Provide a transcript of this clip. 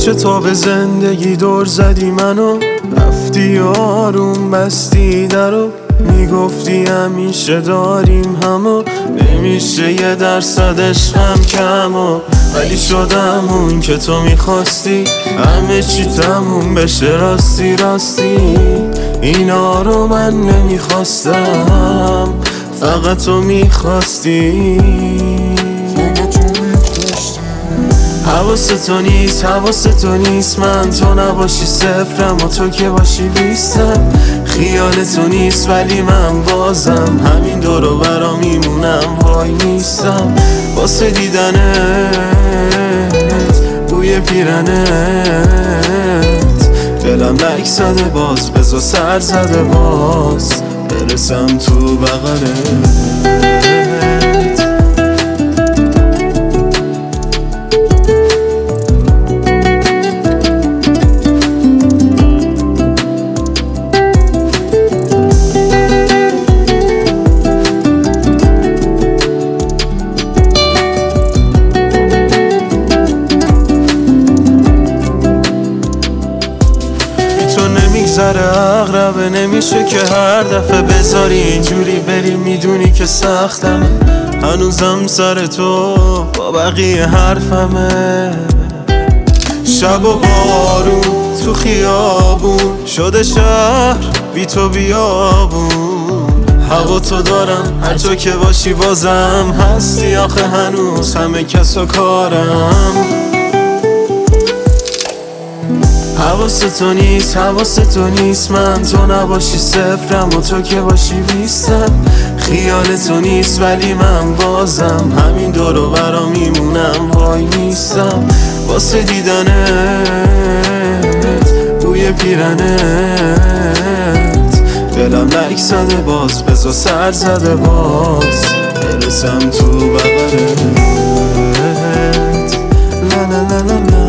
هرچه تا به زندگی دور زدی منو، رفتی آروم بستی درو، میگفتی همیشه داریم همو، نمیشه 1% عشقم کمو. ولی شدم اون که تو میخواستی، همه چی تموم بشه راستی راستی. اینا رو من نمیخواستم، فقط تو میخواستی. حواست تو نیست من تو نباشی صفرم و تو که باشی 20م. خیال تو نیست ولی من بازم همین دورو برا میمونم وای نیستم. واسه دیدنت بوی پیرنت دلم لک زده باز، بزا سر زده باز برسم تو بغلت. نمیگذره اغربه، نمیشه که هر دفعه بذاری اینجوری بری، میدونی که سختمه هنوزم سر تو با بقیه حرفمه. شب و بارون تو خیابون شده شهر بی تو بیابون. هوا تو دارم هر جا که باشی بازم هستی، آخه هنوز همه کس و کارم. حواست تو نیست من تو نباشی صفرم و تو که باشی 20م. خیال تو نیست ولی من بازم همین دورو برا میمونم وای نیستم. واسه دیدنت بوی پیرنت دلم لک زده باز، بزا سر زده باز برسم تو بغلت. لا لا لا لا لا.